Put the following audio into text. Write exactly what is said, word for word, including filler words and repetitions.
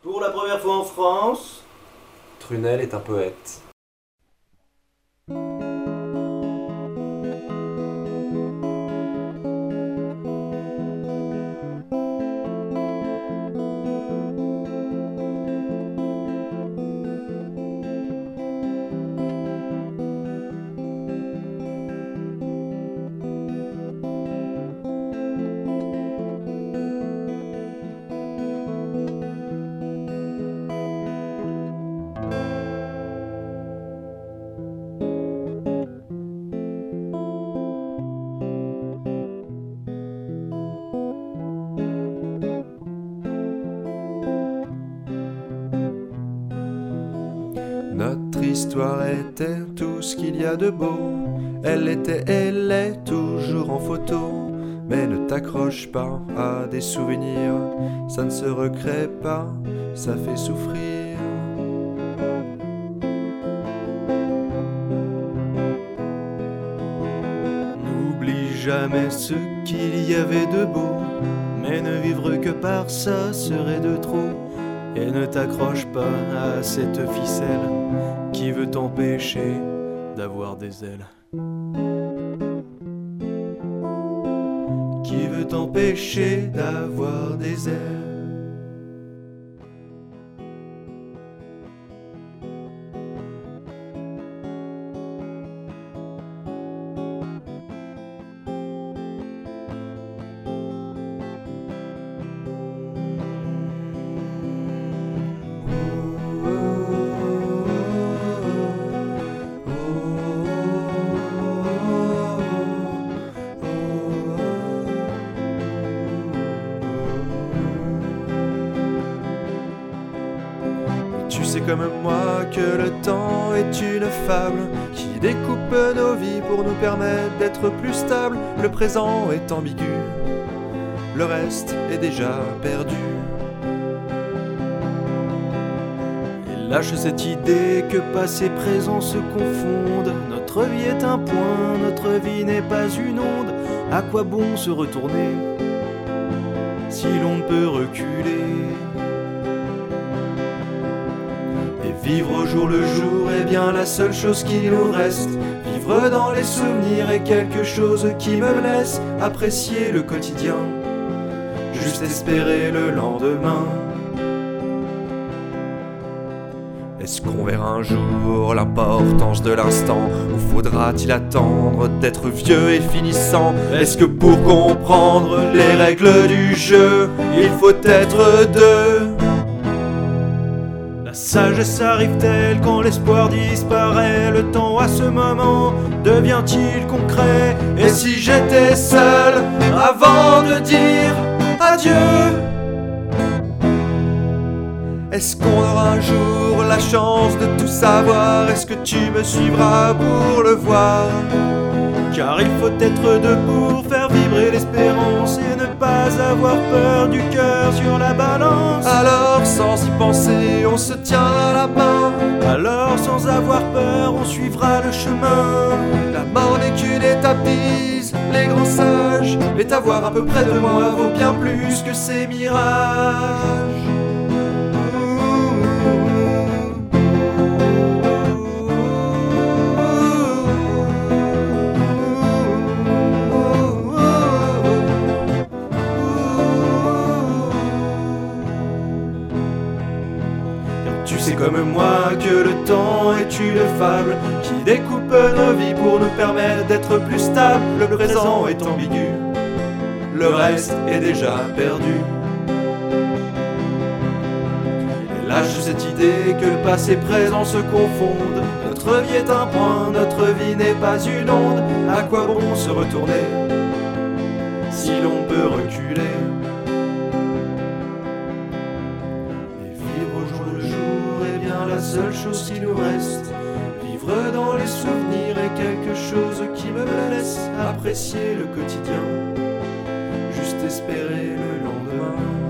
Pour la première fois en France, Trunel est un poète. Notre histoire était tout ce qu'il y a de beau. Elle était, elle est toujours en photo. Mais ne t'accroche pas à des souvenirs, ça ne se recrée pas, ça fait souffrir. n'oublie jamais ce qu'il y avait de beau, mais ne vivre que par ça serait de trop. Et ne t'accroche pas à cette ficelle qui veut t'empêcher d'avoir des ailes. Qui veut t'empêcher d'avoir des ailes. Tu sais comme moi que le temps est une fable qui découpe nos vies pour nous permettre d'être plus stables. Le présent est ambigu, le reste est déjà perdu. Et lâche cette idée que passé et présent se confondent. Notre vie est un point, notre vie n'est pas une onde. À quoi bon se retourner si l'on ne peut reculer? Vivre au jour le jour est bien la seule chose qui nous reste. Vivre dans les souvenirs est quelque chose qui me laisse apprécier le quotidien, juste espérer le lendemain. Est-ce qu'on verra un jour l'importance de l'instant, ou faudra-t-il attendre d'être vieux et finissant? Est-ce que pour comprendre les règles du jeu, il faut être deux? La sagesse arrive-t-elle quand l'espoir disparaît? Le temps à ce moment devient-il concret? Et si j'étais seul avant de dire adieu? Est-ce qu'on aura un jour la chance de tout savoir? Est-ce que tu me suivras pour le voir? Car il faut être deux pour faire vibrer l'espérance et ne pas avoir peur du cœur sur la balance. Alors sans y penser, on se tiendra la main. Alors sans avoir peur, on suivra le chemin. La mort n'est qu'une étape, disent les grands sages. Mais t'avoir à peu près de moi vaut bien plus que ces mirages. Tu sais comme moi que le temps est une fable qui découpe nos vies pour nous permettre d'être plus stables. Le présent est ambigu, le reste est déjà perdu. Et lâche cette idée que le passé et présent se confondent. Notre vie est un point, notre vie n'est pas une onde. À quoi bon se retourner si l'on peut reculer? La seule chose qui nous reste, vivre dans les souvenirs est quelque chose qui me laisse apprécier le quotidien, juste espérer le lendemain.